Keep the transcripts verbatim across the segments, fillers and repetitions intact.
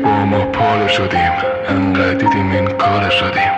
با ما پاره شدیم، انقدر دیدیم این کار شدیم.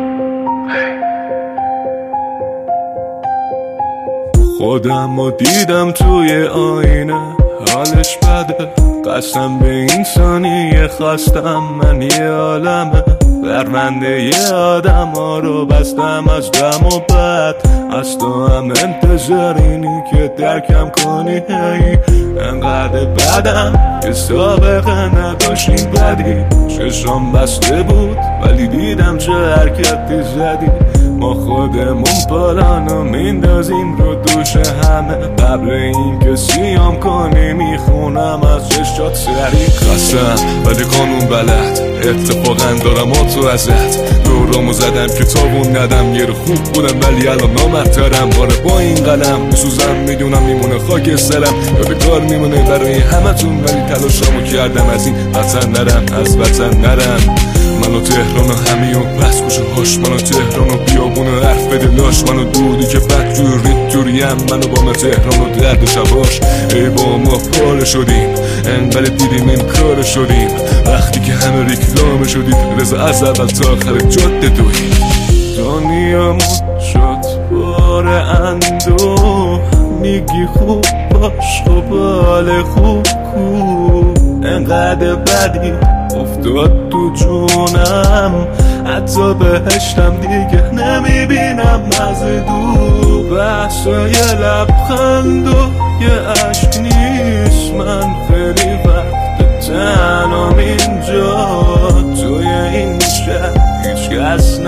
خودم رو دیدم توی آینه، حالش بده، قسم به این ثانیه خواستم من یه عالمه برمنده یه آدم ها رو بستم از دم و بد. از تو هم انتظار اینی که درکم کنی، هی انقدر بدم که سابقه نداشتیم بدی. چشم بسته بود ولی دیدم چه حرکتی زدی. ما خودمون پلانو میندازیم رو دوش همه، قبل این که سیام کنی میخونم از چشات سری. خستم ولی قانون بلد، اتفاقا دارم آتو ازت. دورامو زدم که تابون ندم، یه رو خوب بودم ولی الان نامرترم. آره با این قلم میسوزم، میدونم میمونه خاک سرم، یادگار میمونه برای همتون، ولی تلاشمو کردم از این وطن نرم، از وطن نرم. منو تهران و همی و بس گوشه هاش، منو تهران و بیابون و حرف بده لاش. منو دودی که بد جور رید جوریم، منو با من تهران و درد شباش. ای با ما پاره شدیم، انقدر دیدیم این کار شدیم. وقتی که همه ریکلام شدید، رضا از اول تا آخر جاده دوید. دنیامون شد بار اندوه، میگی خوب باش خب حال خوب کو. انقدر بدی افتاد تو جونم، حتی بهشتم دیگه نمیبینم از دور. بحثای لبخند و یه عشق نیست، من خیلی وقت تنام اینجا توی این شهر، هیچ کس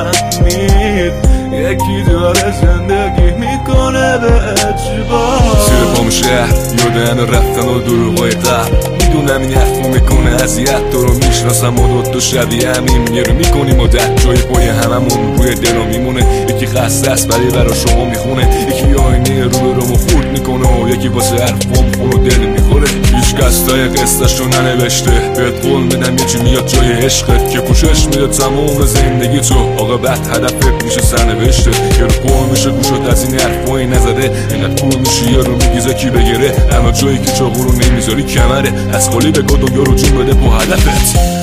نفهمید یکی داره زندگی میکنه به اجبار. زیر پام شهر یادن رفتن و دروغای قبل، میدونم این حرفو میکنه اذیت. تو رو میشناسم و دوتا شبیه همیم، یه رو میکنیم و ده جای پای هممون روی دلو میمونه. یکی خسته است ولی برا شما میخونه، یکی آینه رو به رومو خورد میکنه و یکی واسه حرفم خون و دل میخوره. هیچ کس تای قصتش رو ننوشته، بهت قول میدم یه چی میاد جای عشقت که پوشش میده تمام زندگی تو. عاقبت هدفت میشه سرنوشته، یه رو پر میشه گوشت از این حرفایی نزده. اینقدر پول میشه یه رو میگیزه کی بگیره، اما جایی که چاقو رو نمیذاری کمره. از خالی بگو دنیا رو جون بده با هدفت.